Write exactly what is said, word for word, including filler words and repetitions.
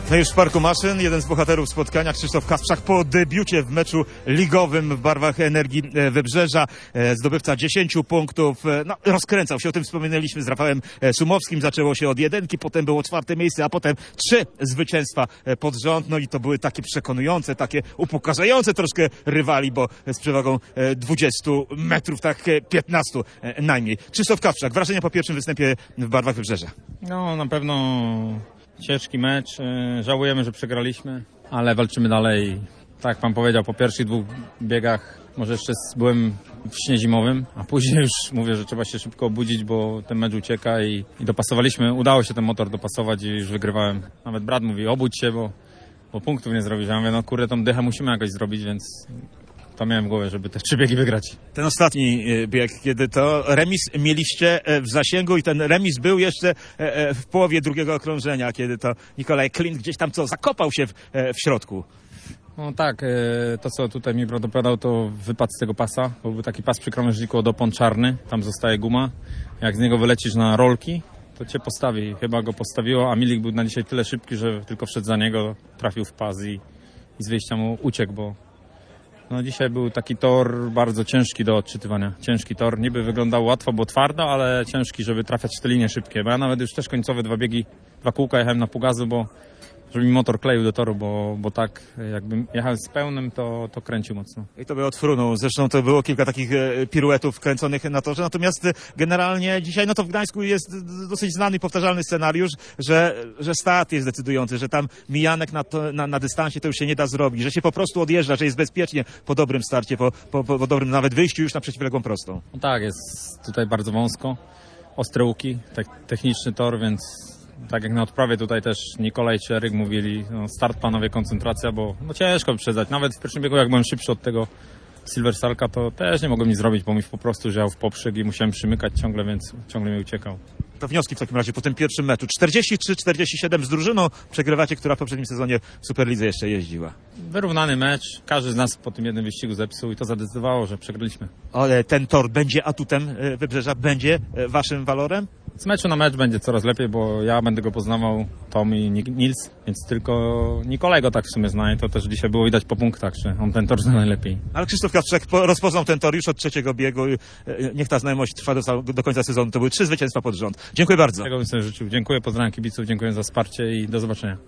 No już w Parku Maszyn jeden z bohaterów spotkania, Krzysztof Kasprzak, po debiucie w meczu ligowym w barwach Energii Wybrzeża, zdobywca dziesięciu punktów, no rozkręcał się, o tym wspominaliśmy z Rafałem Szumowskim, zaczęło się od jedynki, potem było czwarte miejsce, a potem trzy zwycięstwa pod rząd, no i to były takie przekonujące, takie upokarzające troszkę rywali, bo z przewagą dwudziestu metrów, tak piętnastu najmniej. Krzysztof Kasprzak, wrażenia po pierwszym występie w barwach Wybrzeża? No na pewno ciężki mecz, żałujemy, że przegraliśmy, ale walczymy dalej. Tak jak pan powiedział, po pierwszych dwóch biegach może jeszcze byłem w śnie zimowym, a później już mówię, że trzeba się szybko obudzić, bo ten mecz ucieka i, i dopasowaliśmy, udało się ten motor dopasować i już wygrywałem. Nawet brat mówi, obudź się, bo, bo punktów nie zrobisz. Ja mówię, no kurde, tą dychę musimy jakoś zrobić, więc to miałem w głowie, żeby te trzy biegi wygrać. Ten ostatni bieg, kiedy to remis mieliście w zasięgu i ten remis był jeszcze w połowie drugiego okrążenia, kiedy to Nikolaj Klint gdzieś tam co zakopał się w, w środku. No tak, to co tutaj mi brat opowiadał, to wypad z tego pasa, bo był taki pas przy krawężniku od opon czarny, tam zostaje guma. Jak z niego wylecisz na rolki, to cię postawi. Chyba go postawiło, a Milik był na dzisiaj tyle szybki, że tylko wszedł za niego, trafił w pas i, i z wyjścia mu uciekł, bo no dzisiaj był taki tor bardzo ciężki do odczytywania. Ciężki tor, niby wyglądał łatwo, bo twardo, ale ciężki, żeby trafiać w te linie szybkie. Bo ja nawet już też końcowe dwa biegi, dwa kółka jechałem na pół gazu, bo żeby mi motor kleił do toru, bo, bo tak jakbym jechał z pełnym, to, to kręcił mocno. I to by odfrunął. Zresztą to było kilka takich piruetów kręconych na torze. Natomiast generalnie dzisiaj, no to w Gdańsku jest dosyć znany i powtarzalny scenariusz, że, że start jest decydujący, że tam mijanek na, to, na, na dystansie to już się nie da zrobić, że się po prostu odjeżdża, że jest bezpiecznie po dobrym starcie, po, po, po dobrym nawet wyjściu już na przeciwległą prostą. No tak, jest tutaj bardzo wąsko, ostre łuki, te, techniczny tor, więc tak jak na odprawie tutaj też Nikolaj czy Eryk mówili, no start panowie, koncentracja, bo no ciężko wyprzedzać. Nawet w pierwszym biegu jak byłem szybszy od tego Silversalka, to też nie mogłem nic zrobić, bo mi po prostu wziął w poprzek i musiałem przymykać ciągle, więc ciągle mi uciekał. To wnioski w takim razie po tym pierwszym meczu. czterdzieści trzy czterdzieści siedem z drużyną przegrywacie, która w poprzednim sezonie w Superlidze jeszcze jeździła. Wyrównany mecz, każdy z nas po tym jednym wyścigu zepsuł i to zadecydowało, że przegraliśmy. Ale ten tor będzie atutem Wybrzeża, będzie waszym walorem? Z meczu na mecz będzie coraz lepiej, bo ja będę go poznawał, Tom i Nils, więc tylko Nikolaj go tak w sumie zna i to też dzisiaj było widać po punktach, że on ten tor zna najlepiej. Ale Krzysztof Kasprzak rozpoznał ten tor już od trzeciego biegu. Niech ta znajomość trwa do, do końca sezonu. To były trzy zwycięstwa pod rząd. Dziękuję bardzo. Tego bym sobie życzył. Dziękuję, pozdrawiam kibiców, dziękuję za wsparcie i do zobaczenia.